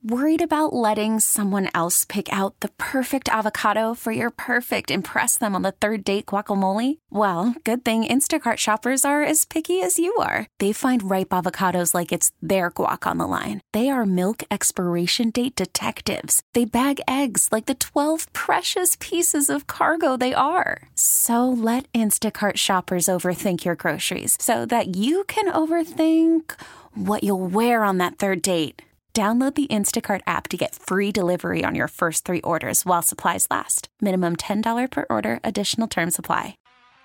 Worried about letting someone else pick out the perfect avocado for your perfect impress them on the third date guacamole? Well, good thing Instacart shoppers are as picky as you are. They find ripe avocados like it's their guac on the line. They are milk expiration date detectives. They bag eggs like the 12 precious pieces of cargo they are. So let Instacart shoppers overthink your groceries so that you can overthink what you'll wear on that third date. Download the Instacart app to get free delivery on your first 3 orders while supplies last. Minimum $10 per order. Additional terms apply.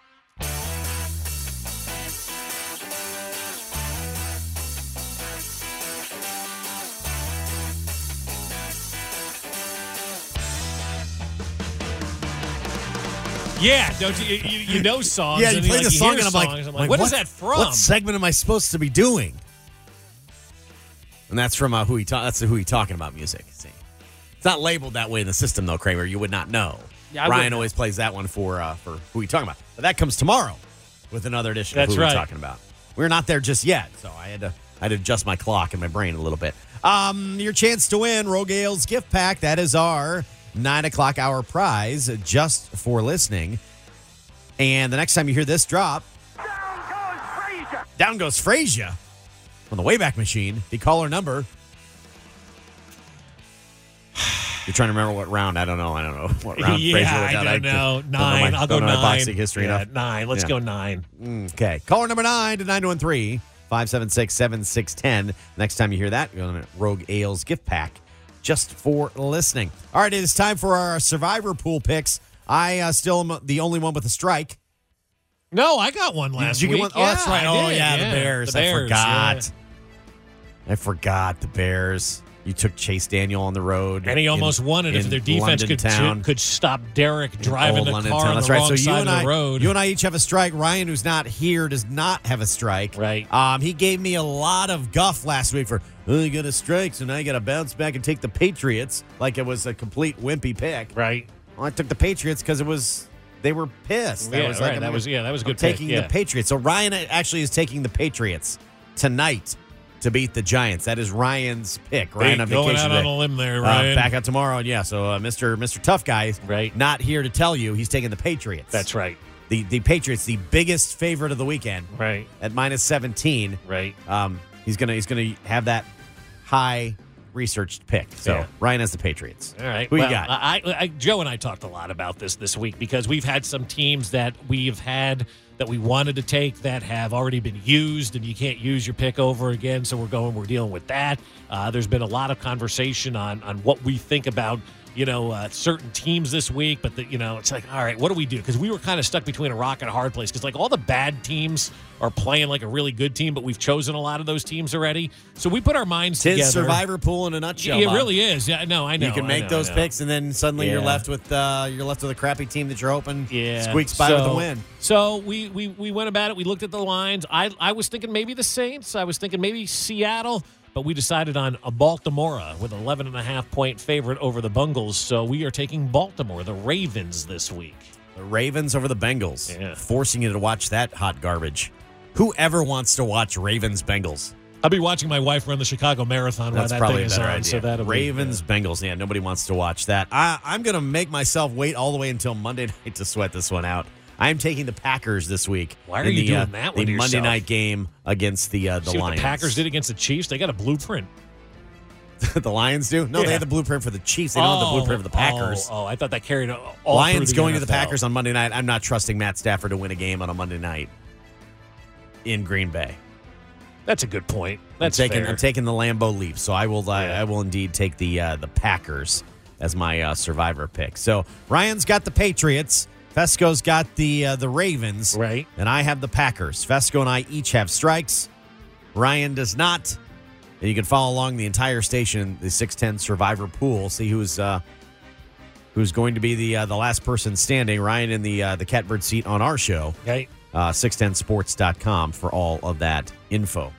Yeah, don't you know songs? Yeah, you play the song, and I'm like, what is that from? What segment am I supposed to be doing? And that's from that's the Who You Talking About music. See, it's not labeled that way in the system, though, Kramer. You would not know. Yeah, Ryan always plays that one for Who You Talking About. But that comes tomorrow with another edition of Who You Talking About. We're not there just yet, so I had to adjust my clock and my brain a little bit. Your chance to win Rogue Ales gift pack. That is our 9 o'clock hour prize just for listening. And the next time you hear this drop, Down Goes Frasier on the Wayback Machine. The caller number. You're trying to remember what round? I don't know what round. Yeah, Frasier was out. I don't know. 9. I'll go 9. Boxing history enough. 9. Let's go 9. Okay. Caller number 9 to 913-576-7610. Next time you hear that, you're going to Rogue Ales gift pack just for listening. All right, it is time for our Survivor Pool picks. I still am the only one with a strike. No, I got one last week. Get one? Oh, that's right. I did. The Bears. I forgot. I forgot the Bears. You took Chase Daniel on the road. And he almost won it if their defense could stop Derek driving the car on the wrong side of the road. You and I each have a strike. Ryan, who's not here, does not have a strike. Right. He gave me a lot of guff last week for, you got a strike, so now you got to bounce back and take the Patriots like it was a complete wimpy pick. Right. Well, I took the Patriots because they were pissed. That was a good pick. Taking the Patriots. So Ryan actually is taking the Patriots tonight to beat the Giants. That is Ryan's pick. Ryan on vacation. Going out on a limb there, Ryan. Back out tomorrow. And so Mr. Tough Guy, not here to tell you he's taking the Patriots. That's right. The Patriots, the biggest favorite of the weekend. Right. At -17. Right. He's gonna have that high researched pick. So Ryan has the Patriots. All right. Who you got? Joe and I talked a lot about this week because we've had some teams that we've had that we wanted to take that have already been used, and you can't use your pick over again. So we're dealing with that. There's been a lot of conversation on what we think about certain teams this week, but it's like, all right, what do we do? Because we were kind of stuck between a rock and a hard place because like all the bad teams are playing like a really good team, but we've chosen a lot of those teams already. So we put our minds together. It's Survivor Pool in a nutshell. It really is. Yeah, no, I know. You can make those picks, and then suddenly you're left with a crappy team that you're hoping squeaks by with a win. So we went about it. We looked at the lines. I was thinking maybe the Saints. I was thinking maybe Seattle. But we decided on a Baltimore with 11.5-point favorite over the Bengals. So we are taking Baltimore, the Ravens, this week. The Ravens over the Bengals. Yeah. Forcing you to watch that hot garbage. Whoever wants to watch Ravens-Bengals? I'll be watching my wife run the Chicago Marathon while that thing is on. Idea. So that'll Ravens-Bengals. Yeah, nobody wants to watch that. I'm going to make myself wait all the way until Monday night to sweat this one out. I'm taking the Packers this week. Why are you doing that with the yourself? Monday night game against the Lions. See what the Packers did against the Chiefs? They got a blueprint. The Lions do? No, they had the blueprint for the Chiefs. They don't have the blueprint for the Packers. I thought that carried all Lions through the going NFL. to the Packers on Monday night. I'm not trusting Matt Stafford to win a game on a Monday night in Green Bay. That's a good point. I'm taking the Lambeau Leaf, so I will indeed take the Packers as my survivor pick. So Ryan's got the Patriots. Fesco's got the Ravens. Right. And I have the Packers. Fesco and I each have strikes. Ryan does not. And you can follow along the entire station, the 610 Survivor Pool. See who's going to be the last person standing. Ryan in the catbird seat on our show. Okay. 610sports.com for all of that info.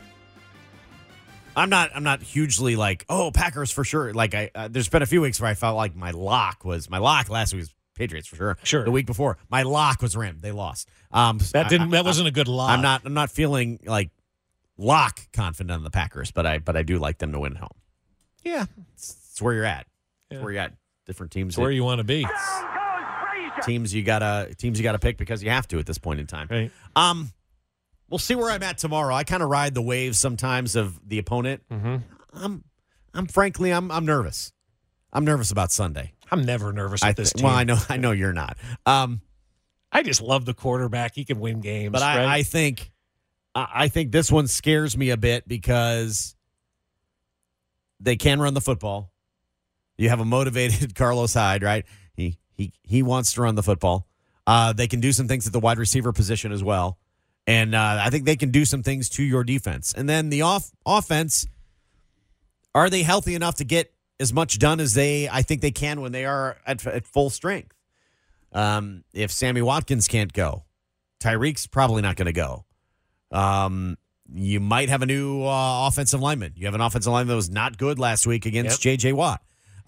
I'm not hugely like, Packers for sure. Like there's been a few weeks where I felt like my lock last week was Patriots for sure. Sure. The week before, my lock was Rams. They lost. That wasn't a good lock. I'm not feeling like lock confident on the Packers, but I do like them to win at home. Yeah. It's where you're at. It's where you're at. Different teams. It's where you want to be. Teams you gotta pick because you have to at this point in time. Right. We'll see where I'm at tomorrow. I kind of ride the waves sometimes of the opponent. Mm-hmm. I'm frankly nervous. I'm nervous about Sunday. I'm never nervous with this team. Well, I know you're not. I just love the quarterback. He can win games. But right? I think this one scares me a bit because they can run the football. You have a motivated Carlos Hyde, right? He wants to run the football. They can do some things at the wide receiver position as well. And I think they can do some things to your defense. And then the offense, are they healthy enough to get as much done as I think they can when they are at full strength? If Sammy Watkins can't go, Tyreek's probably not going to go. You might have a new offensive lineman. You have an offensive lineman that was not good last week against J.J. Watt.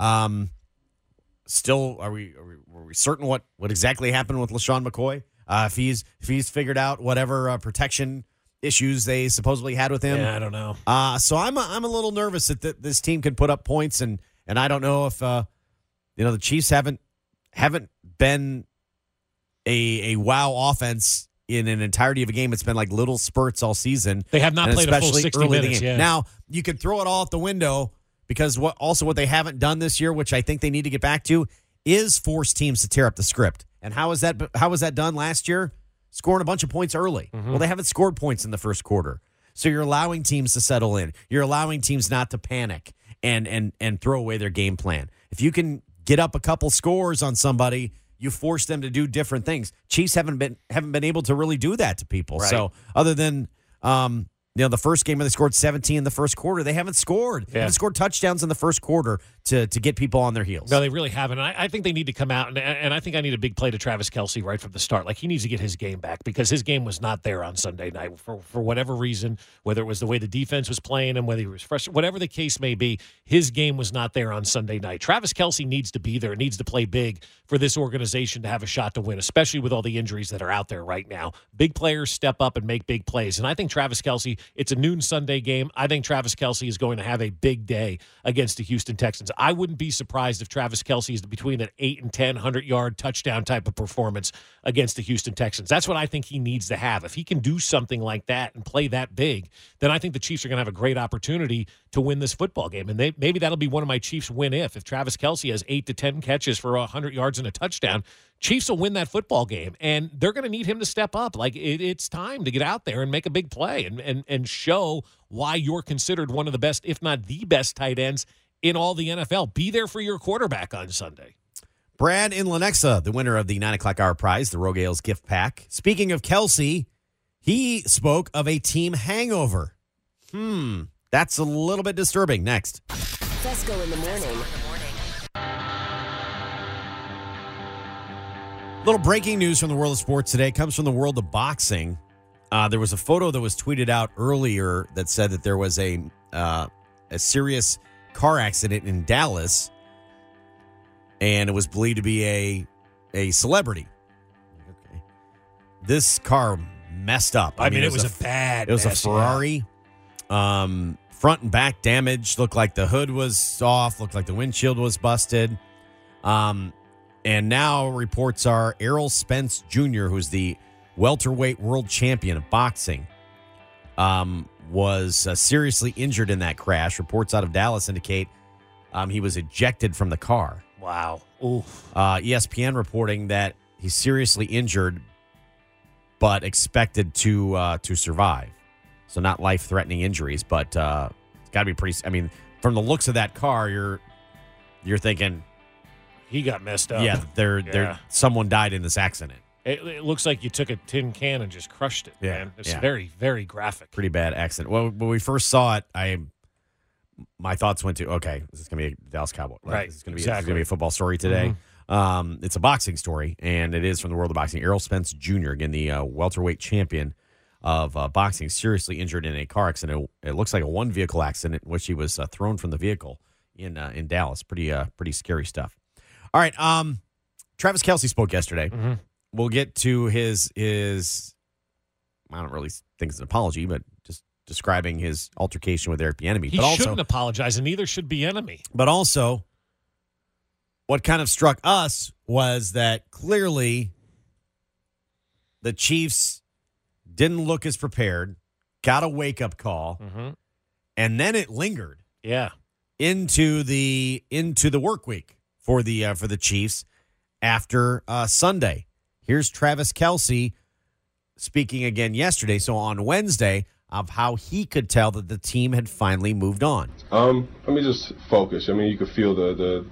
Still, are we certain what exactly happened with LaShawn McCoy? If he's figured out whatever protection issues they supposedly had with him. Yeah, I don't know. So I'm a little nervous that this team can put up points, and I don't know if the Chiefs haven't been a wow offense in an entirety of a game. It's been like little spurts all season. They have not played a full 60 minutes. Yeah. Now you could throw it all out the window because what they haven't done this year, which I think they need to get back to, is force teams to tear up the script. And how was that done last year? Scoring a bunch of points early. Mm-hmm. Well, they haven't scored points in the first quarter. So you're allowing teams to settle in. You're allowing teams not to panic and throw away their game plan. If you can get up a couple scores on somebody, you force them to do different things. Chiefs haven't been able to really do that to people. Right. So other than the first game where they scored 17 in the first quarter, they haven't scored. They haven't scored touchdowns in the first quarter to get people on their heels. No, they really haven't. I think they need to come out, and I think I need a big play to Travis Kelce right from the start. Like, he needs to get his game back because his game was not there on Sunday night for whatever reason, whether it was the way the defense was playing him, whether he was fresh, whatever the case may be, his game was not there on Sunday night. Travis Kelce needs to be there, needs to play big for this organization to have a shot to win, especially with all the injuries that are out there right now. Big players step up and make big plays, and I think Travis Kelce, it's a noon Sunday game. I think Travis Kelce is going to have a big day against the Houston Texans. I wouldn't be surprised if Travis Kelce is between an 8 and 10 100-yard touchdown type of performance against the Houston Texans. That's what I think he needs to have. If he can do something like that and play that big, then I think the Chiefs are going to have a great opportunity to win this football game. And maybe that'll be one of my Chiefs win if Travis Kelce has 8 to 10 catches for 100 yards and a touchdown. Chiefs will win that football game, and they're going to need him to step up. Like, it's time to get out there and make a big play and show why you're considered one of the best, if not the best, tight ends in all the NFL. Be there for your quarterback on Sunday. Brad in Lenexa, the winner of the 9 o'clock hour prize, the Rogue Ales gift pack. Speaking of Kelce, he spoke of a team hangover. That's a little bit disturbing. Next. Fesco in the morning. Little breaking news from the world of sports today comes from the world of boxing. There was a photo that was tweeted out earlier that said that there was a serious car accident in Dallas, and it was believed to be a celebrity. Okay. This car messed up. I mean, it was a bad. It was a Ferrari. Yeah. Front and back damage. Looked like the hood was off. Looked like the windshield was busted. And now reports are Errol Spence Jr., who's the welterweight world champion of boxing, was seriously injured in that crash. Reports out of Dallas indicate he was ejected from the car. Wow. Oof. ESPN reporting that he's seriously injured, but expected to survive. So not life-threatening injuries, but it's got to be pretty. I mean, from the looks of that car, you're thinking he got messed up. Yeah, someone died in this accident. It looks like you took a tin can and just crushed it, man. It's very, very graphic. Pretty bad accident. Well, when we first saw it, my thoughts went to, okay, this is going to be a Dallas Cowboy. Right. This is going to be a football story today. Mm-hmm. It's a boxing story, and it is from the world of boxing. Errol Spence Jr., again, the welterweight champion of boxing, seriously injured in a car accident. It looks like a one-vehicle accident in which he was thrown from the vehicle in Dallas. Pretty scary stuff. All right, Travis Kelce spoke yesterday. Mm-hmm. We'll get to his I don't really think it's an apology, but just describing his altercation with Eric Bieniemy. He shouldn't apologize, and neither should Bieniemy. But also, what kind of struck us was that clearly the Chiefs didn't look as prepared, got a wake-up call, and then it lingered. Yeah. Into the work week for the Chiefs after Sunday. Here's Travis Kelce speaking again yesterday, so on Wednesday, of how he could tell that the team had finally moved on. Just focus. You could feel the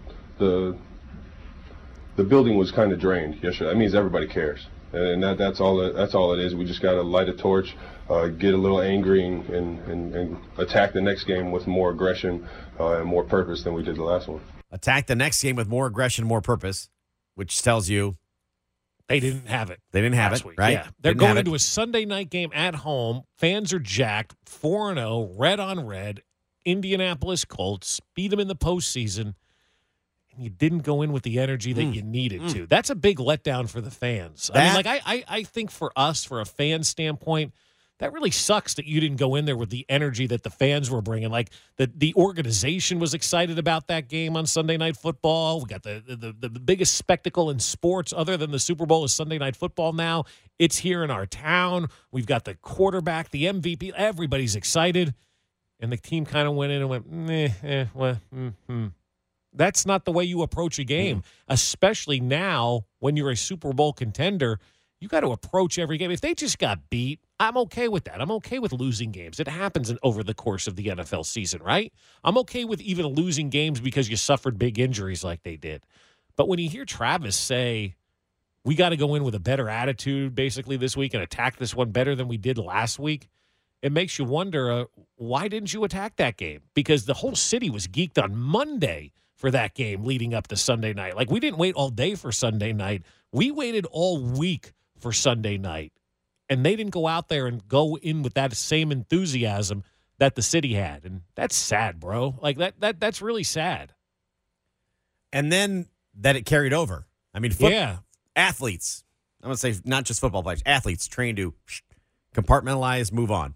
building was kind of drained yesterday. That means everybody cares, and that's all it is. We just got to light a torch, get a little angry, and attack the next game with more aggression and more purpose than we did the last one. Attack the next game with more aggression, more purpose, which tells you they didn't have it. They didn't have it, week. right? Yeah. They're going into a Sunday night game at home. Fans are jacked, 4-0, red on red. Indianapolis Colts beat them in the postseason, and you didn't go in with the energy that you needed to. That's a big letdown for the fans. I think for us, for a fan standpoint, that really sucks that you didn't go in there with the energy that the fans were bringing. Like the organization was excited about that game on Sunday Night Football. We got the biggest spectacle in sports other than the Super Bowl is Sunday Night Football now. It's here in our town. We've got the quarterback, the MVP. Everybody's excited. And the team kind of went in and went, That's not the way you approach a game, especially now when you're a Super Bowl contender. You got to approach every game. If they just got beat, I'm okay with that. I'm okay with losing games. It happens over the course of the NFL season, right? I'm okay with even losing games because you suffered big injuries like they did. But when you hear Travis say, we got to go in with a better attitude basically this week and attack this one better than we did last week, it makes you wonder, why didn't you attack that game? Because the whole city was geeked on Monday for that game leading up to Sunday night. Like, we didn't wait all day for Sunday night. We waited all week for Sunday night. And they didn't go out there and go in with that same enthusiasm that the city had. And that's sad, bro. Like, that's really sad. And then that it carried over. Athletes, I'm going to say not just football players, athletes trained to compartmentalize, move on.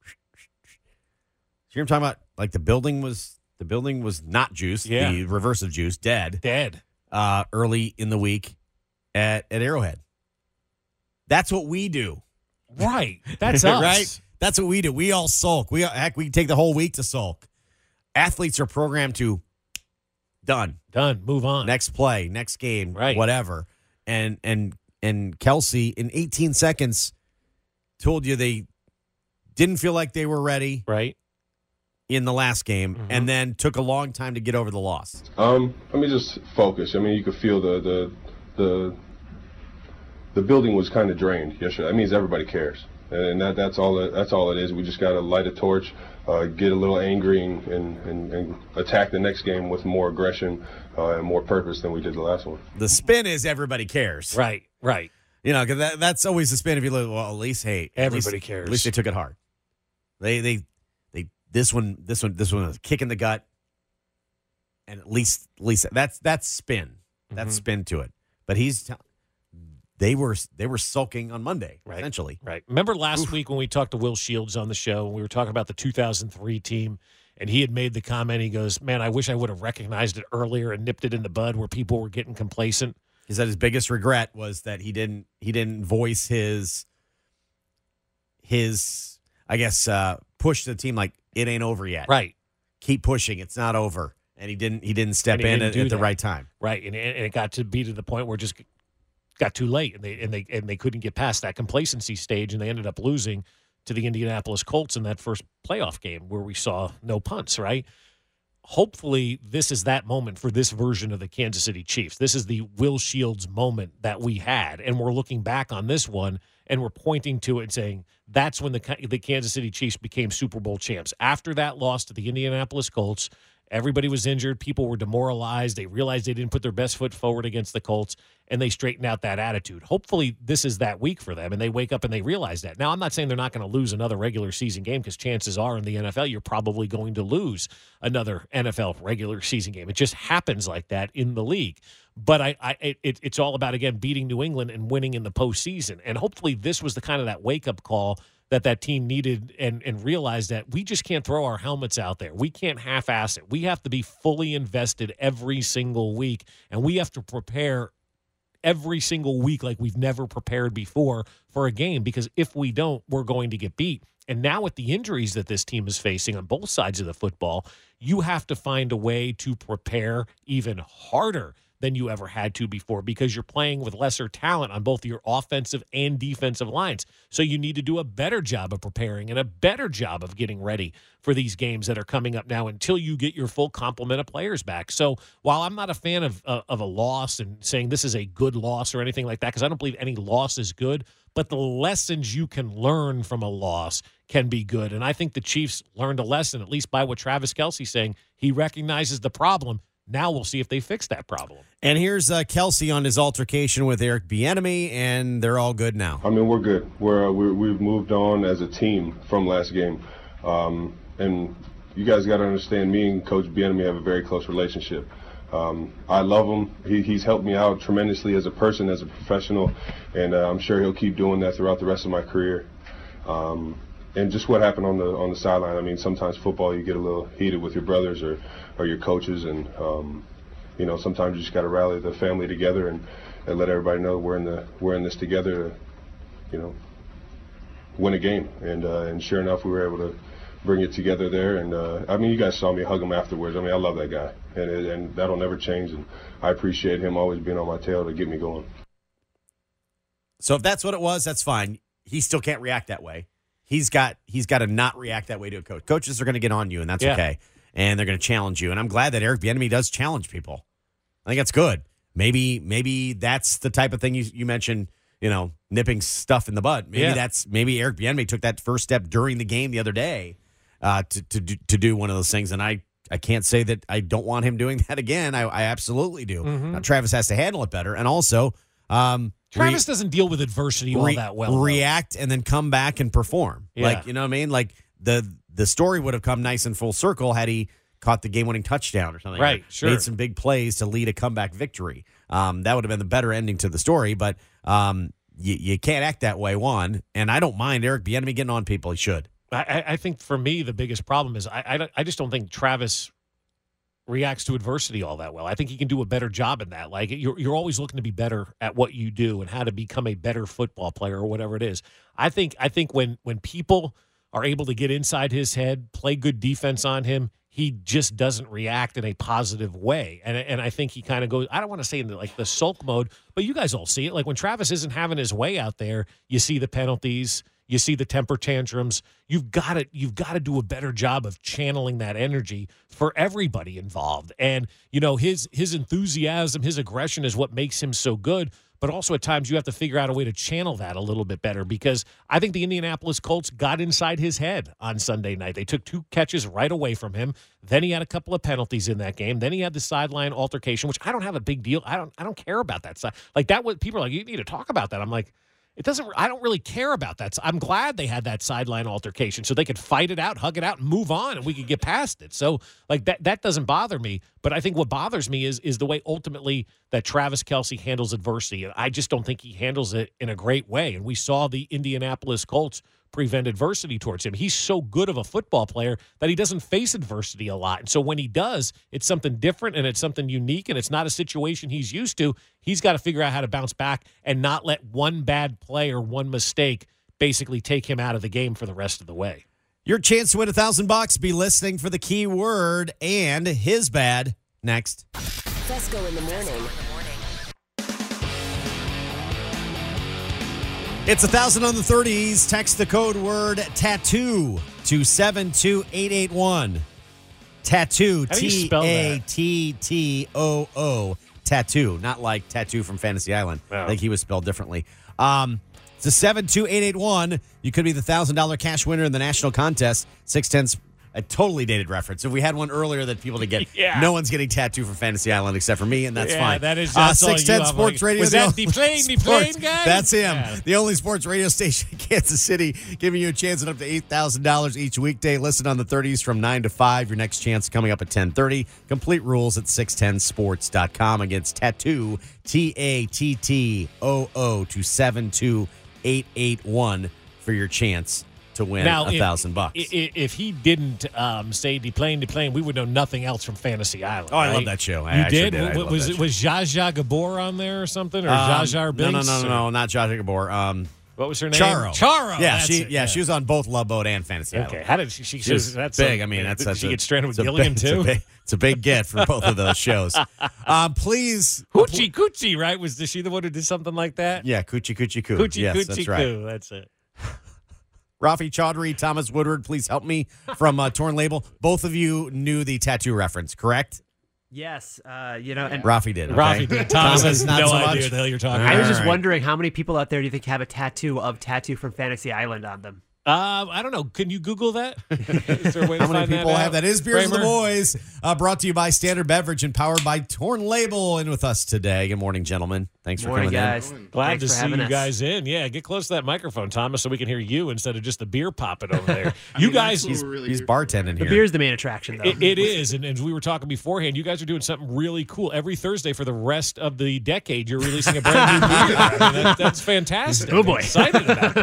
So you're talking about, like, the building was not juiced, the reverse of juice, dead. Early in the week at Arrowhead. That's what we do. Right. That's us. Right? That's what we do. We all sulk. We take the whole week to sulk. Athletes are programmed to done. Move on. Next play, next game, right. Whatever. And Kelce in 18 seconds told you they didn't feel like they were ready. Right. In the last game, and then took a long time to get over the loss. Just focus. You could feel the building was kind of drained yesterday. That means everybody cares, and that's all it is. We just got to light a torch, get a little angry, and attack the next game with more aggression and more purpose than we did the last one. The spin is everybody cares. Right. Because that's always the spin. If you look, well, at least everybody cares. At least they took it hard. They this one was a kick in the gut, and at least that's spin. That's spin to it. But they were sulking on Monday, essentially. Right. Remember last week when we talked to Will Shields on the show, and we were talking about the 2003 team, and he had made the comment, he goes, man, I wish I would have recognized it earlier and nipped it in the bud where people were getting complacent. He said his biggest regret was that he didn't voice his I guess push to the team like, it ain't over yet. Right. Keep pushing. It's not over. And he didn't step in at the right time. Right. And it got to be to the point where it just got too late, and they couldn't get past that complacency stage, and they ended up losing to the Indianapolis Colts in that first playoff game where we saw no punts, right? Hopefully this is that moment for this version of the Kansas City Chiefs. This is the Will Shields moment that we had, and we're looking back on this one, and we're pointing to it and saying that's when the Kansas City Chiefs became Super Bowl champs. After that loss to the Indianapolis Colts, everybody was injured. People were demoralized. They realized they didn't put their best foot forward against the Colts, and they straightened out that attitude. Hopefully this is that week for them, and they wake up and they realize that. Now, I'm not saying they're not going to lose another regular season game, because chances are in the NFL you're probably going to lose another NFL regular season game. It just happens like that in the league. But it's all about, again, beating New England and winning in the postseason. And hopefully this was the kind of that wake-up call that team needed and realized that we just can't throw our helmets out there. We can't half-ass it. We have to be fully invested every single week, and we have to prepare every single week like we've never prepared before for a game, because if we don't, we're going to get beat. And now with the injuries that this team is facing on both sides of the football, you have to find a way to prepare even harder than you ever had to before, because you're playing with lesser talent on both your offensive and defensive lines. So you need to do a better job of preparing and a better job of getting ready for these games that are coming up now until you get your full complement of players back. So while I'm not a fan of a loss and saying this is a good loss or anything like that, because I don't believe any loss is good, but the lessons you can learn from a loss can be good. And I think the Chiefs learned a lesson, at least by what Travis Kelce's saying. He recognizes the problem. Now we'll see if they fix that problem. And here's Kelce on his altercation with Eric Bieniemy, and they're all good now. I mean, we're good. We've moved on as a team from last game. And you guys got to understand, me and Coach Bieniemy have a very close relationship. I love him. He's helped me out tremendously as a person, as a professional, and I'm sure he'll keep doing that throughout the rest of my career. And just what happened on the sideline. I mean, sometimes football, you get a little heated with your brothers or your coaches, and sometimes you just got to rally the family together and let everybody know we're in this together to, win a game. And sure enough, we were able to bring it together there. And I mean, you guys saw me hug him afterwards. I mean, I love that guy, and that'll never change. And I appreciate him always being on my tail to get me going. So if that's what it was, that's fine. He still can't react that way. He's got to not react that way to a coach. Coaches are going to get on you, and that's okay. And they're going to challenge you. And I'm glad that Eric Bieniemy does challenge people. I think that's good. Maybe that's the type of thing you mentioned, nipping stuff in the bud. Maybe Eric Bieniemy took that first step during the game the other day to do one of those things. And I can't say that I don't want him doing that again. I absolutely do. Now, Travis has to handle it better. And also, Travis doesn't deal with adversity all that well. React and then come back and perform. Yeah. Like, you know what I mean? Like the story would have come nice and full circle had he caught the game-winning touchdown or something. Right, sure. Made some big plays to lead a comeback victory. That would have been the better ending to the story, but you can't act that way, one. And I don't mind Eric Bieniemy getting on people. He should. I think for me, the biggest problem is I just don't think Travis reacts to adversity all that well. I think he can do a better job in that. Like, you're always looking to be better at what you do and how to become a better football player or whatever it is. I think when people are able to get inside his head, play good defense on him, he just doesn't react in a positive way. And I think he kind of goes, I don't want to say in the sulk mode, but you guys all see it. Like, when Travis isn't having his way out there, you see the penalties, you see the temper tantrums. You've got to do a better job of channeling that energy for everybody involved. And, his enthusiasm, his aggression is what makes him so good. But also at times you have to figure out a way to channel that a little bit better, because I think the Indianapolis Colts got inside his head on Sunday night. They took 2 catches right away from him. Then he had a couple of penalties in that game. Then he had the sideline altercation, which I don't have a big deal. I don't care about that side. Like, that was, people are like, you need to talk about that. I'm like, I don't really care about that. I'm glad they had that sideline altercation so they could fight it out, hug it out, and move on, and we could get past it. So, like, that doesn't bother me. But I think what bothers me is the way ultimately that Travis Kelce handles adversity. And I just don't think he handles it in a great way. And we saw the Indianapolis Colts prevent adversity towards him. He's so good of a football player that he doesn't face adversity a lot. And so when he does, it's something different and it's something unique, and it's not a situation he's used to. He's got to figure out how to bounce back and not let one bad play or one mistake basically take him out of the game for the rest of the way. Your chance to win $1,000. Be listening for the key word and his bad next. Fesco in the morning. It's 1,000 on the 30s. Text the code word tattoo to 72881. Tattoo, How do you spell that? Tattoo. Tattoo, not like Tattoo from Fantasy Island. Oh. I think he was spelled differently. It's a 72881. You could be the $1,000 cash winner in the national contest. 610's a totally dated reference. If we had one earlier that people to get, no one's getting Tattoo from Fantasy Island except for me, and that's fine. That's 610 Sports Radio. Was that the plane guy? That's him. Yeah. The only sports radio station in Kansas City, giving you a chance at up to $8,000 each weekday. Listen on the 30s from 9 to 5. Your next chance coming up at 10:30. Complete rules at 610sports.com against Tattoo, TATTOO to 72881 for your chance to win now, $1,000. If he didn't say deplane, we would know nothing else from Fantasy Island. Oh, right? I love that show. You did? Was Zsa Zsa Gabor on there or something? Or Zsa Zsa Binks? No, not Zsa Zsa Gabor. What was her name? Charo. Yeah, she she was on both Love Boat and Fantasy Island. Okay, how did she was that's big. Did she get stranded with Gilligan too? It's a big get for both of those shows. Please, Hoochie Coochie, right? Was she the one who did something like that? Yeah, Coochie Coochie Coo. Coochie yes, Coochie that's right. Coo. That's it. Rafi Chaudhry, Thomas Woodward, please help me from Torn Label. Both of you knew the tattoo reference, correct? Yes, and Rafi did. Okay? Rafi did. Thomas has not no so idea much. what the hell you're talking I about. was just wondering how many people out there do you think have a tattoo of Tattoo from Fantasy Island on them? I don't know. Can you Google that? Is there a way to How many find people that have out? that? Is Beers Kramer? of the Boys, brought to you by Standard Beverage and powered by Torn Label. And with us today. Good morning, gentlemen. Thanks for Morning, coming guys. in. Glad Thanks to for see having you us. guys in. Yeah, get close to that microphone, Thomas, so we can hear you instead of just the beer popping over there. You guys, He's bartending The here. beer's the main attraction, though. it is, and as we were talking beforehand, you guys are doing something really cool. Every Thursday for the rest of the decade, you're releasing a brand new beer. I mean, that's fantastic. Oh, boy. I'm excited about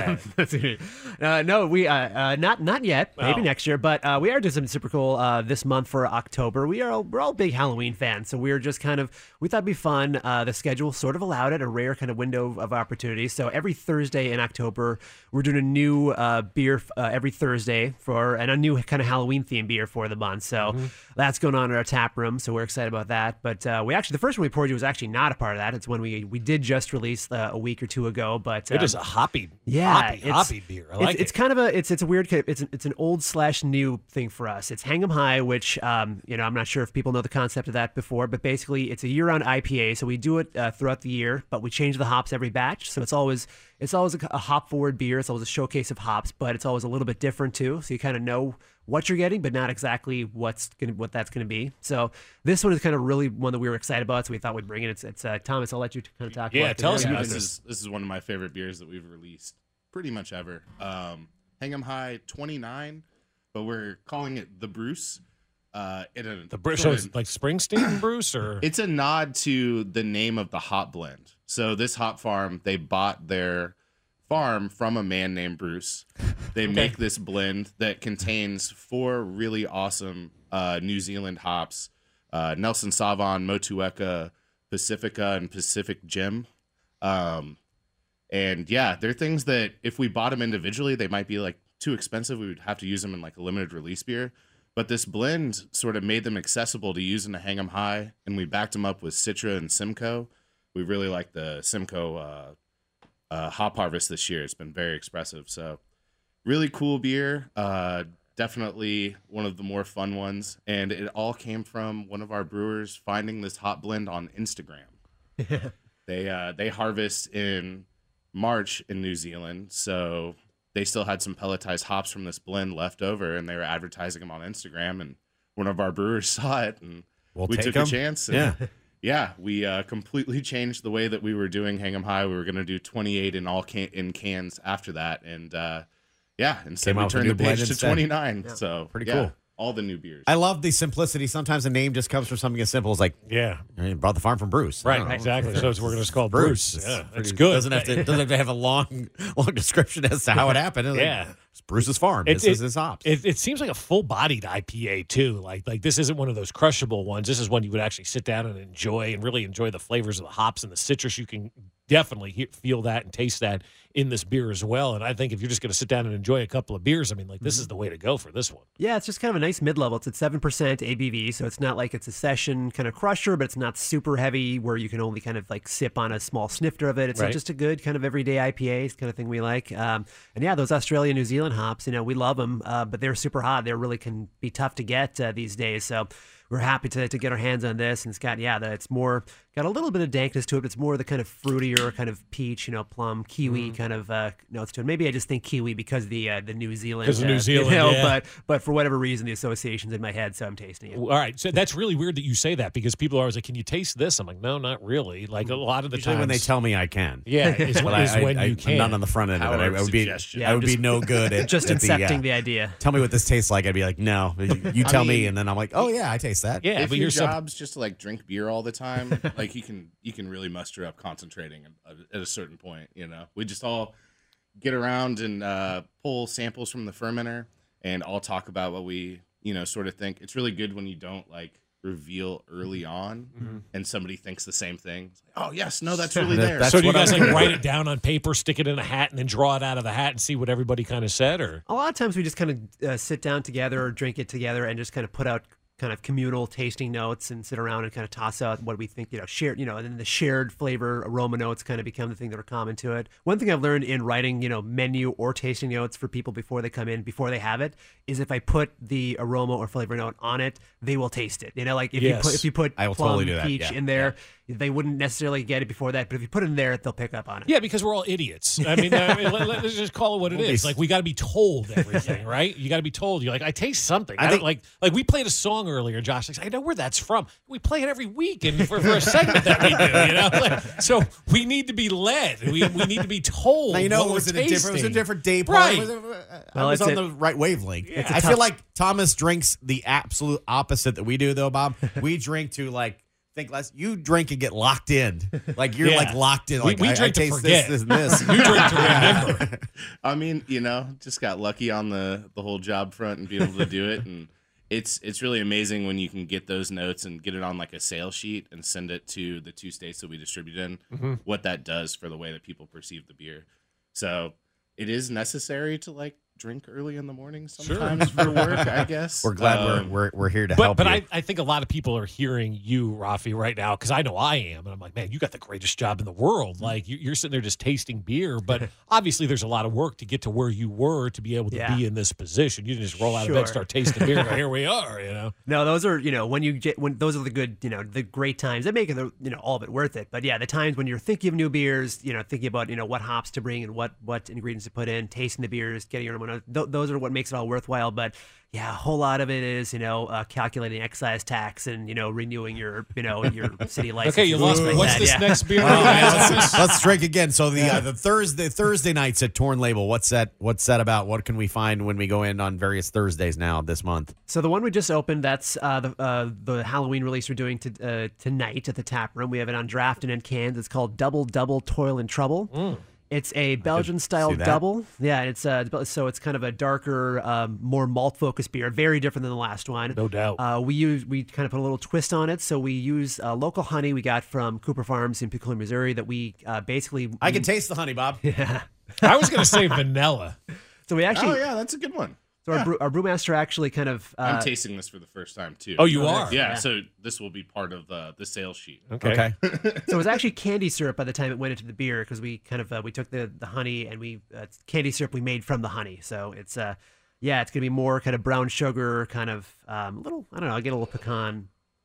that. No, we not yet. Maybe Oh. next year, but we are doing something super cool this month for October. We're all big Halloween fans, so we thought it'd be fun. The schedule sort of allowed it, a rare kind of window of opportunity. So every Thursday in October, we're doing a new beer every Thursday and a new kind of Halloween themed beer for the month. So that's going on in our tap room. So we're excited about that. But the first one we poured you was actually not a part of that. It's one we did just release a week or two ago. But It is a hoppy beer. I like it's it. kind of it's a weird, it's an old/new thing for us. It's Hang 'em High, which I'm not sure if people know the concept of that before, but basically it's a year-round IPA. So we do it throughout the year, but we change the hops every batch. So it's always a hop-forward beer. It's always a showcase of hops, but it's always a little bit different too. So you kind of know what you're getting, but not exactly what that's gonna be. So this one is kind of really one that we were excited about. So we thought we'd bring it. It's Thomas. I'll let you kind of talk. Yeah, about tell us it. about This is one of my favorite beers that we've released pretty much ever. Hang 'em High 29, but we're calling it the Bruce. The Bruce, so it's like Springsteen Bruce, or it's a nod to the name of the hop blend. So this hop farm, they bought their farm from a man named Bruce. They make this blend that contains 4 really awesome New Zealand hops: Nelson Sauvin, Motueka, Pacifica, and Pacific Gem. And yeah, they're things that if we bought them individually, they might be like too expensive. We would have to use them in like a limited release beer. But this blend sort of made them accessible to use in a Hang 'em High, and we backed them up with Citra and Simcoe. We really like the Simcoe hop harvest this year. It's been very expressive. So really cool beer. Definitely one of the more fun ones. And it all came from one of our brewers finding this hop blend on Instagram. They harvest in March in New Zealand, so they still had some pelletized hops from this blend left over, and they were advertising them on Instagram, and one of our brewers saw it, and we took a chance. And we completely changed the way that we were doing Hang 'em High. We were going to do 28 in cans after that, and instead we turned the page to 29. Yeah. So pretty cool. All the new beers. I love the simplicity. Sometimes a name just comes from something as simple as like, brought the farm from Bruce. Right, exactly. So we're going to call it Bruce. Yeah, it's good. Doesn't have to have a long description as to how it happened. It's Bruce's farm. This is his hops. It seems like a full-bodied IPA too. Like this isn't one of those crushable ones. This is one you would actually sit down and enjoy, and really enjoy the flavors of the hops and the citrus. You can definitely feel that and taste that in this beer as well. And I think if you're just going to sit down and enjoy a couple of beers, I mean, like this is the way to go for this one. Yeah, it's just kind of a nice mid-level. It's at 7% ABV, so it's not like it's a session kind of crusher, but it's not super heavy where you can only kind of like sip on a small snifter of it. It's just a good kind of everyday IPA. It's the kind of thing we like. And yeah, those Australia, New Zealand hops, we love them, but they're super hot. They really can be tough to get these days. So we're happy to get our hands on this, and it's got got a little bit of dankness to it, but it's more the kind of fruitier kind of peach, plum, kiwi kind of notes to it. Maybe I just think kiwi because the New Zealand, because of New Zealand, but for whatever reason the association's in my head, so I'm tasting it. All right, so that's really weird that you say that, because people are always like, "Can you taste this?" I'm like, "No, not really." Like a lot of the Usually times when they tell me I can, is when you can. I'm not on the front end of it. I would be no good at just accepting the idea. Tell me what this tastes like. I'd be like, no, you tell me, and then I'm like, oh yeah, I taste that. Yeah, if your job's just to like drink beer all the time, like you can really muster up concentrating at a certain point. We just all get around and pull samples from the fermenter and all talk about what we, sort of think. It's really good when you don't like reveal early on and somebody thinks the same thing. It's like, oh yes, no, that's really there. So do you guys like write it down on paper, stick it in a hat, and then draw it out of the hat and see what everybody kind of said? Or a lot of times we just kind of sit down together or drink it together and just kind of put out kind of communal tasting notes and sit around and kind of toss out what we think, shared, and then the shared flavor aroma notes kind of become the thing that are common to it. One thing I've learned in writing, menu or tasting notes for people before they come in, before they have it, is if I put the aroma or flavor note on it, they will taste it. Like if you put plum, totally peach in there, they wouldn't necessarily get it before that, but if you put it in there, they'll pick up on it. Yeah, because we're all idiots. I mean, let's just call it what it is. Like, we got to be told everything, right? You got to be told. You're like, I taste something. I think like we played a song earlier, Josh. Like, I know where that's from. We play it every week and for a segment that we do, so we need to be led. We need to be told. Now, it was a different day part. Right. I was on the right wavelength. Yeah. I feel like Thomas drinks the absolute opposite that we do, though, Bob. We drink to think less. You drink and get locked in. Like you're like locked in. Like we drink to forget. This and this. You drink to remember. I mean, just got lucky on the whole job front and being able to do it. And it's really amazing when you can get those notes and get it on like a sales sheet and send it to the 2 states that we distribute in, what that does for the way that people perceive the beer. So it is necessary to drink early in the morning sometimes for work, I guess. We're glad we're here to help you. But I think a lot of people are hearing you, Rafi, right now, because I know I am. And I'm like, man, you got the greatest job in the world. Like, you're sitting there just tasting beer. But obviously there's a lot of work to get to where you were to be able to be in this position. You didn't just roll out of bed, start tasting beer, and go, here we are, No, those are, when those are the good, the great times that make it, all of it worth it. But yeah, the times when you're thinking of new beers, thinking about, what hops to bring and what ingredients to put in, tasting the beers, getting your own, those are what makes it all worthwhile. But yeah, a whole lot of it is, calculating excise tax and, renewing your city license. Okay, you lost me. What's this next beer? Let's drink again. So the Thursday nights at Torn Label, what's that about? What can we find when we go in on various Thursdays now this month? So the one we just opened, that's the Halloween release we're doing tonight at the tap room. We have it on draft and in cans. It's called Double Double Toil and Trouble. It's a Belgian-style double. Yeah, it's so it's kind of a darker, more malt-focused beer, very different than the last one. No doubt. We kind of put a little twist on it. So we use local honey we got from Cooper Farms in Picolet, Missouri. That we basically. I can taste the honey, Bob. Yeah. I was going to say vanilla. So we actually. Oh yeah, that's a good one. So our brewmaster actually kind of. I'm tasting this for the first time too. Oh, you are? Yeah. So this will be part of the sales sheet. Okay. So it was actually candy syrup by the time it went into the beer because we kind of we took the honey and it's candy syrup we made from the honey. So it's it's gonna be more kind of brown sugar, kind of little, I don't know, I get a little pecan.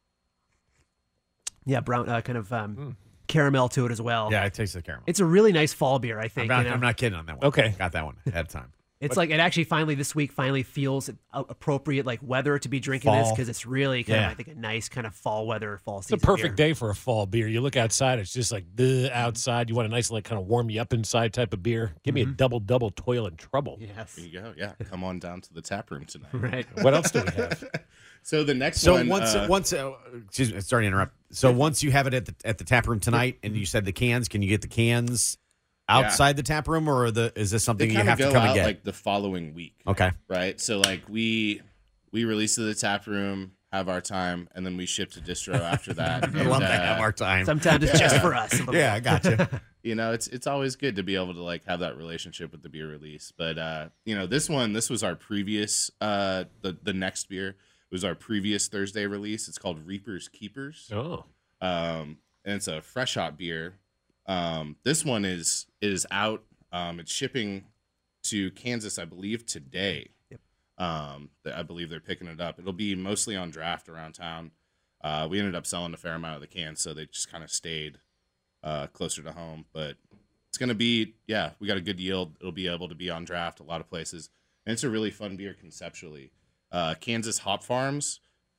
Yeah, brown kind of caramel to it as well. Yeah, I taste the caramel. It's a really nice fall beer, I think. I'm not kidding on that one. Okay, got that one ahead of time. It's like it actually this week feels appropriate weather to be drinking fall. This because it's really kind of I think a nice kind of fall weather, fall season. It's a perfect day for a fall beer. You look outside, it's just like outside. You want a nice kind of warm you up inside type of beer. Give me a double Toil and Trouble. Yes. There you go. Yeah, come on down to the tap room tonight. Right. What else do we have? So the next one. Once excuse me, sorry to interrupt. So once you have it at the tap room tonight, and you said the cans, can you get the cans outside the tap room, or is this something you have to come and get? Like the following week. Okay. Right. So we release to the tap room, have our time, and then we ship to distro after that. I love that. Have our time. Sometimes it's just for us. Yeah, I gotcha. It's always good to be able to have that relationship with the beer release. But this was our previous the next beer was our previous Thursday release. It's called Reaper's Keepers. Oh. And it's a fresh hop beer. This one is out. It's shipping to Kansas, I believe, today. Yep. I believe they're picking it up. It'll be mostly on draft around town. We ended up selling a fair amount of the cans, so they just kind of stayed closer to home. But it's going to be, we got a good yield. It'll be able to be on draft a lot of places. And it's a really fun beer conceptually. Kansas Hop Farms.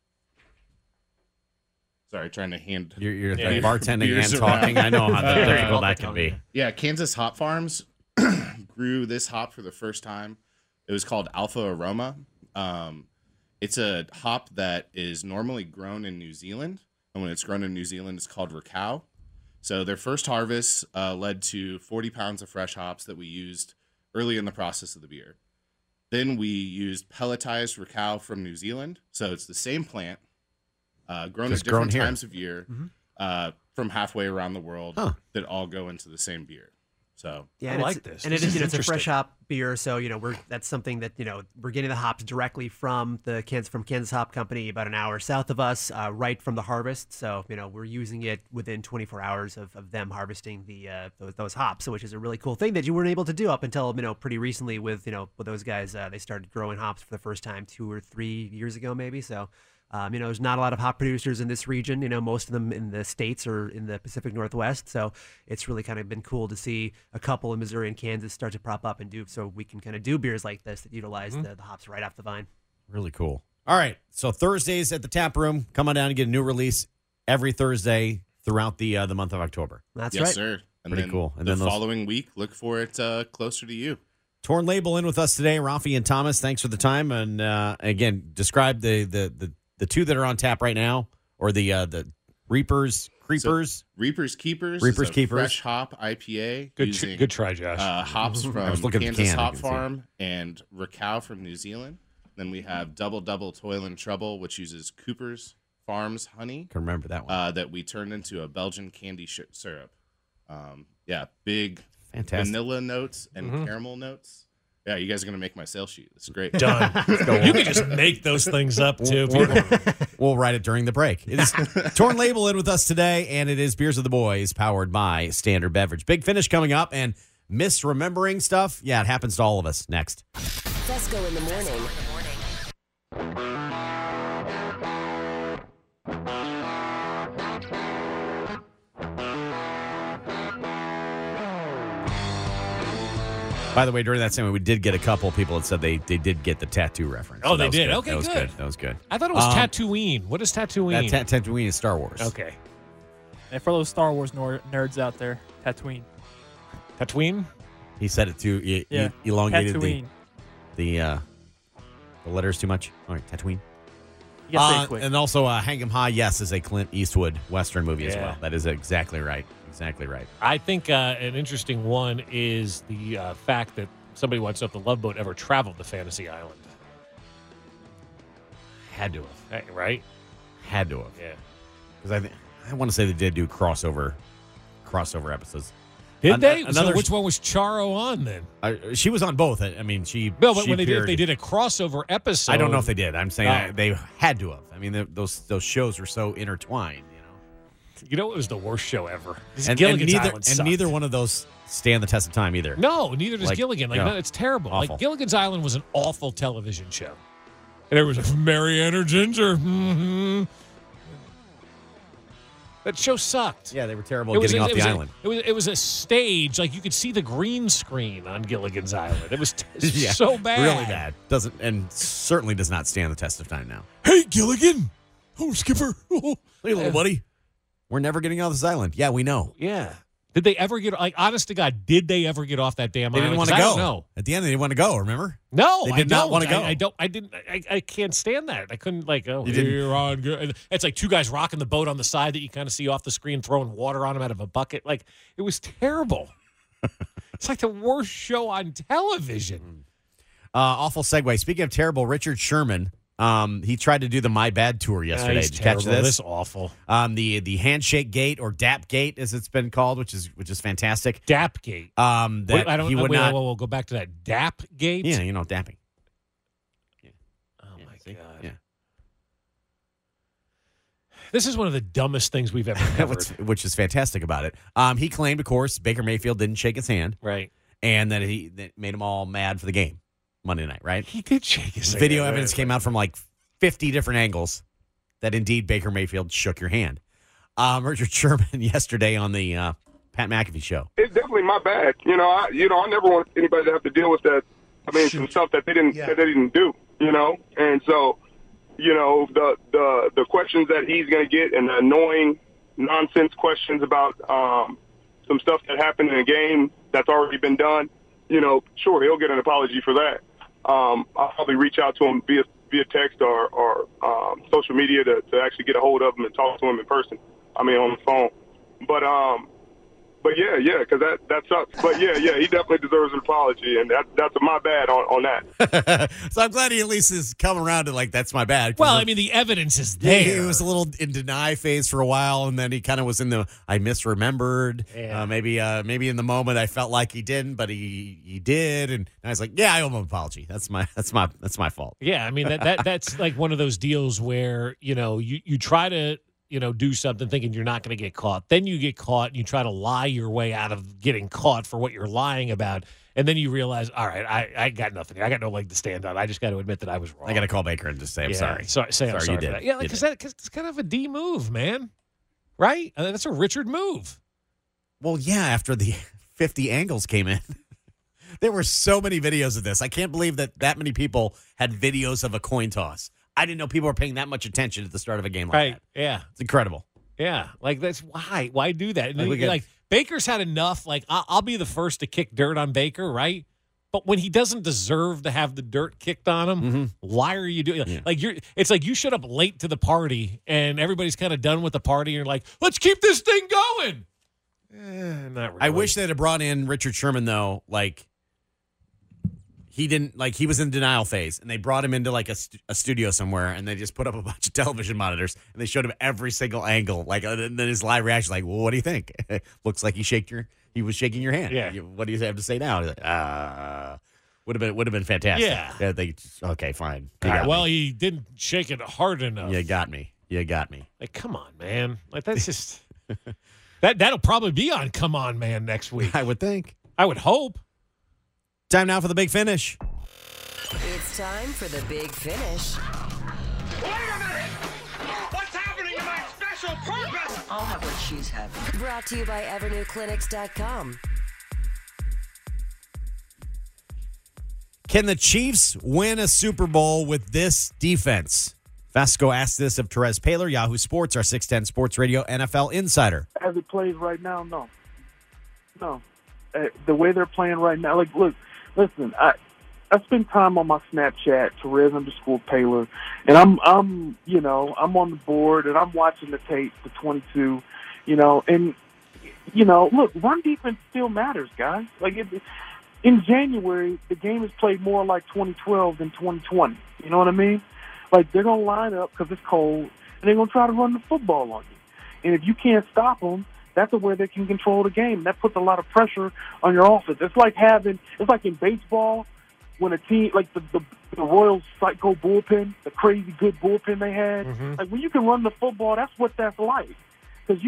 Sorry, trying to hand. You're bartending and talking. I know how difficult that can be. Yeah, Kansas Hop Farms grew this hop for the first time. It was called Alpha Aroma. It's a hop that is normally grown in New Zealand, and when it's grown in New Zealand, it's called Ricau. So their first harvest led to 40 pounds of fresh hops that we used early in the process of the beer. Then we used pelletized Ricau from New Zealand. So it's the same plant, grown at different times of year, from halfway around the world that all go into the same beer. So I like this. And it's a fresh hop beer, so that's something that we're getting the hops directly from Kansas Hop Company, about an hour south of us, right from the harvest. So we're using it within 24 hours of them harvesting those hops, which is a really cool thing that you weren't able to do up until pretty recently with those guys. They started growing hops for the first time 2 or 3 years ago, maybe. So. There's not a lot of hop producers in this region, most of them in the States or in the Pacific Northwest. So it's really kind of been cool to see a couple in Missouri and Kansas start to prop up and do, so we can kind of do beers like this that utilize the hops right off the vine. Really cool. All right. So Thursdays at the tap room, come on down and get a new release every Thursday throughout the month of October. That's yes, right. Sir. And pretty then cool. And the then following week, look for it closer to you. Torn Label in with us today, Rafi and Thomas. Thanks for the time. And again, describe the two that are on tap right now, or the Reapers Creepers. So, Reapers Keepers. Reapers Keepers. Fresh hop IPA. Good try, Josh. Hops from I was looking at the Kansas can, I Hop can see Farm and Ricau from New Zealand. Then we have Double Toil and Trouble, which uses Cooper's Farms honey. Can remember that one. That we turned into a Belgian candy syrup. Big Fantastic. vanilla notes and caramel notes. Yeah, you guys are going to make my sales sheet. This is great. Done. You can just make those things up, too. We'll write it during the break. It is Torn Label in with us today, and it is Beers of the Boys, powered by Standard Beverage. Big Finish coming up, and misremembering stuff. Yeah, it happens to all of us. Next. Fesco in the morning. By the way, during that segment, we did get a couple people that said they did get the tattoo reference. Oh, So they did? Good. Okay, that was good. That was good. I thought it was Tatooine. What is Tatooine? Tatooine is Star Wars. Okay. And for those Star Wars nerds out there, Tatooine. Tatooine? He said it too. He elongated Tatooine. the letters too much. All right, Tatooine. You gotta say it quick. And also, Hang 'em High, yes, is a Clint Eastwood Western movie as Yeah. well. That is exactly right. Exactly right. I think an interesting one is the fact that somebody wants to know if the Love Boat ever traveled to Fantasy Island. Had to have. Right? Had to have. Yeah. Because I want to say they did do crossover episodes. Did they? Another, so which one was Charo on then? she was on both. I mean, she. No, but she when appeared, they did a crossover episode. I don't know if they did. I'm saying Oh. they had to have. I mean, those shows are so intertwined. You know, it was the worst show ever. And neither one of those stand the test of time either. No, neither does Gilligan. It's terrible. Awful. Like Gilligan's Island was an awful television show. And there was a Marianne or Ginger. Mm-hmm. That show sucked. Yeah, they were terrible at getting off the island. It was a stage. Like, you could see the green screen on Gilligan's Island. It was Yeah, so bad. Really bad. Certainly does not stand the test of time now. Hey, Gilligan. Oh, Skipper. Hey, little buddy. We're never getting off this island. Yeah, we know. Yeah. Did they ever get, like, honest to God, did they ever get off that damn They island? didn't want to 'Cause go. I don't know. At the end, they didn't want to go, remember? No, They did not want to go. I can't stand that. I couldn't, like, You didn't- here on. It's like two guys rocking the boat on the side that you kind of see off the screen, throwing water on them out of a bucket. Like, it was terrible. It's like the worst show on television. Awful segue. Speaking of terrible, Richard Sherman, he tried to do the My Bad tour yesterday. He's Did you catch terrible. this? This awful. The handshake gate, or DAP gate, as it's been called, which is fantastic. DAP gate. That he would not. We'll go back to that DAP gate. Yeah, dapping. Oh my see? God. Yeah. This is one of the dumbest things we've ever covered. Which is fantastic about it. He claimed, of course, Baker Mayfield didn't shake his hand, Right. and that that made them all mad for the game Monday night. Right? He did shake his hand. Video evidence came out from like 50 different angles that indeed Baker Mayfield shook your hand. Richard Sherman yesterday on the Pat McAfee show. It's definitely my bad. I never want anybody to have to deal with that. I mean, some stuff that they didn't do. And so, the questions that he's going to get, and the annoying nonsense questions about some stuff that happened in a game that's already been done. Sure, he'll get an apology for that. I'll probably reach out to him via text or social media to actually get a hold of him and talk to him in person. I mean, on the phone. But yeah, because that sucks. But yeah, he definitely deserves an apology, and that's my bad on that. So I'm glad he at least has come around to like, that's my bad. Well, I mean, the evidence is there. He was a little in deny phase for a while, and then he kind of was in the I misremembered. Yeah. Maybe in the moment I felt like he didn't, but he did, and I was like, yeah, I owe him an apology. That's my fault. Yeah, I mean that's like one of those deals where you try to do something thinking you're not going to get caught. Then you get caught and you try to lie your way out of getting caught for what you're lying about. And then you realize, all right, I got nothing. I got no leg to stand on. I just got to admit that I was wrong. I got to call Baker and just say I'm sorry. Say I'm sorry you did. for that. Yeah, because it's kind of a D move, man. Right? That's a Richard move. Well, yeah, after the 50 angles came in. There were so many videos of this. I can't believe that many people had videos of a coin toss. I didn't know people were paying that much attention at the start of a game like that. Yeah. It's incredible. Yeah. Like, that's why. Why do that? And Baker's had enough. Like, I'll be the first to kick dirt on Baker, right? But when he doesn't deserve to have the dirt kicked on him, why are you doing it? Like, it's like you showed up late to the party and everybody's kind of done with the party. And you're like, let's keep this thing going. Not really. I wish they'd have brought in Richard Sherman, though. Like, he didn't, like, he was in denial phase, and they brought him into, like, a studio somewhere, and they just put up a bunch of television monitors, and they showed him every single angle. Like, and then his live reaction, like, well, what do you think? Looks like he was shaking your hand. Yeah. What do you have to say now? Like, would have been fantastic. Yeah. Okay, fine. He didn't shake it hard enough. You got me. Like, come on, man. Like, that's just that'll probably be on Come On Man next week. I would think. I would hope. Time now for the big finish. It's time for the big finish. Wait a minute! What's happening to my special purpose? I'll have what she's having. Brought to you by EverNewClinics.com. Can the Chiefs win a Super Bowl with this defense? Vasco asked this of Terez Paylor, Yahoo Sports, our 610 Sports Radio NFL insider. As it plays right now, no. The way they're playing right now, like, look, listen, I spend time on my Snapchat, Terez_Paylor, and I'm on the board and I'm watching the tape, the 22, and look, run defense still matters, guys. Like, in January, the game is played more like 2012 than 2020. You know what I mean? Like, they're gonna line up because it's cold, and they're gonna try to run the football on you. And if you can't stop them, that's the way they can control the game. That puts a lot of pressure on your offense. It's like in baseball when a team, like the Royals psycho bullpen, the crazy good bullpen they had. Like, when you can run the football, that's what that's like. Because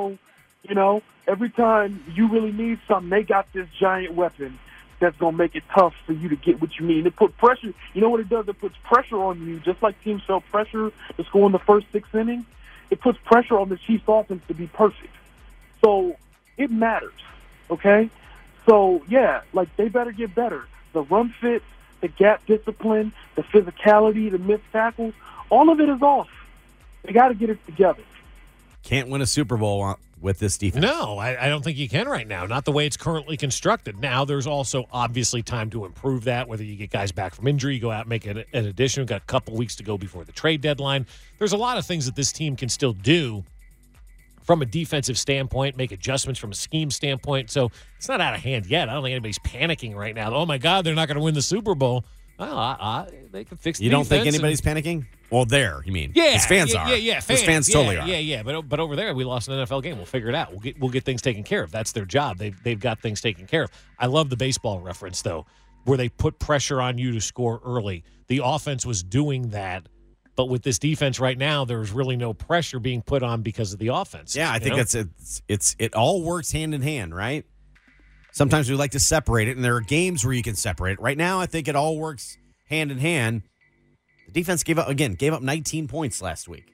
every time you really need something, they got this giant weapon that's going to make it tough for you to get what you need. It put pressure. You know what it does? It puts pressure on you, just like teams felt pressure to score in the first 6 innings. It puts pressure on the Chiefs offense to be perfect. So it matters, okay? So, yeah, like, they better get better. The run fits, the gap discipline, the physicality, the missed tackles, all of it is off. They got to get it together. Can't win a Super Bowl with this defense. No, I don't think you can right now. Not the way it's currently constructed. Now, there's also obviously time to improve that, whether you get guys back from injury, go out and make an addition. We've got a couple weeks to go before the trade deadline. There's a lot of things that this team can still do from a defensive standpoint, make adjustments from a scheme standpoint. So it's not out of hand yet. I don't think anybody's panicking right now. Oh, my God, they're not going to win the Super Bowl. Well, they can fix the defense. You don't think anybody's panicking? Well, you mean? Yeah. His fans are. Yeah, fans totally are. Yeah. But over there, we lost an NFL game. We'll figure it out. We'll get things taken care of. That's their job. They've got things taken care of. I love the baseball reference, though, where they put pressure on you to score early. The offense was doing that. But with this defense right now, there's really no pressure being put on because of the offense. Yeah, I think it all works hand in hand, right? Sometimes we like to separate it, and there are games where you can separate it. Right now, I think it all works hand in hand. The defense gave up 19 points last week.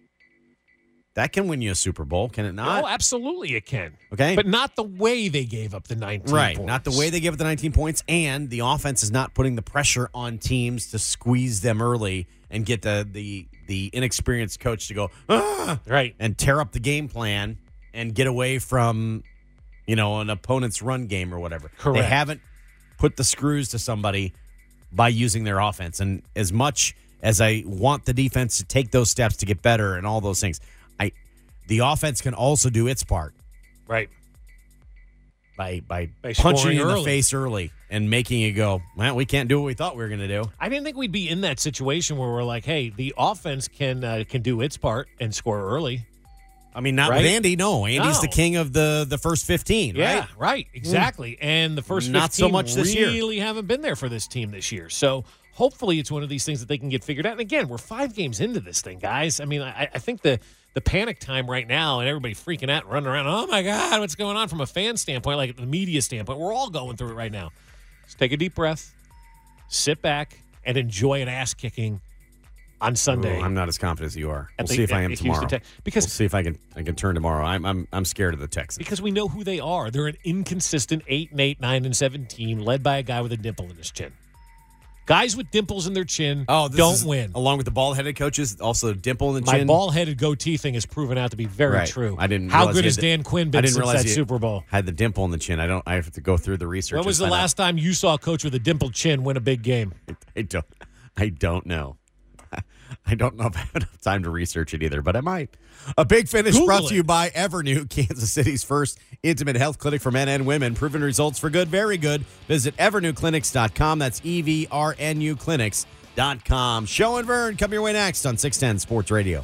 That can win you a Super Bowl, can it not? Oh, absolutely it can. Okay. But not the way they gave up the 19 points. Right, not the way they gave up the 19 points, and the offense is not putting the pressure on teams to squeeze them early and get the inexperienced coach to go, right, and tear up the game plan and get away from, an opponent's run game or whatever. Correct. They haven't put the screws to somebody by using their offense. And as much as I want the defense to take those steps to get better and all those things, the offense can also do its part. Right. by punching you in the face early and making you go, well, we can't do what we thought we were going to do. I didn't think we'd be in that situation where we're like, hey, the offense can do its part and score early. I mean, not with Andy. No, Andy's the king of the first 15. Yeah, right. Exactly. And the first 15 not so much this year. Really haven't been there for this team this year. So hopefully it's one of these things that they can get figured out. And again, we're 5 games into this thing, guys. I mean, I think the panic time right now and everybody freaking out and running around, oh, my God, what's going on from a fan standpoint, like the media standpoint. We're all going through it right now. Just take a deep breath, sit back, and enjoy an ass-kicking on Sunday. Oh, I'm not as confident as you are. We'll see if I am tomorrow. Because we'll see if I can turn tomorrow. I'm scared of the Texans. Because we know who they are. They're an inconsistent 8-8, 9-7 team led by a guy with a dimple in his chin. Guys with dimples in their chin don't win. Along with the bald-headed coaches, also dimple in the chin. My bald-headed goatee thing has proven out to be very true. I didn't. How good has Dan Quinn been since that Super Bowl? Had the dimple in the chin. I have to go through the research. When was the last time you saw a coach with a dimpled chin win a big game? I don't know. I don't know if I have enough time to research it either, but I might. A Big Finish brought to you by Evernew, Kansas City's first intimate health clinic for men and women. Proven results for good, very good. Visit EvernewClinics.com. That's EVRNU Clinics.com. Show and Vern come your way next on 610 Sports Radio.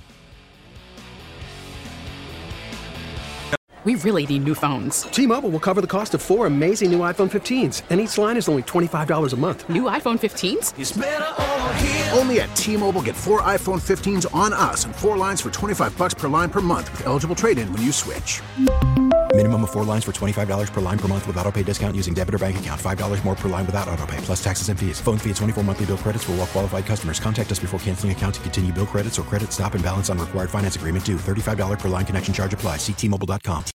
We really need new phones. T-Mobile will cover the cost of 4 amazing new iPhone 15s, and each line is only $25 a month. New iPhone 15s? It's better over here. Only at T-Mobile, get 4 iPhone 15s on us and 4 lines for $25 per line per month with eligible trade-in when you switch. Minimum of 4 lines for $25 per line per month with autopay discount using debit or bank account. $5 more per line without autopay, plus taxes and fees. Phone fee at 24 monthly bill credits for well-qualified customers. Contact us before canceling account to continue bill credits or credit stop and balance on required finance agreement due. $35 per line connection charge applies. See T-Mobile.com.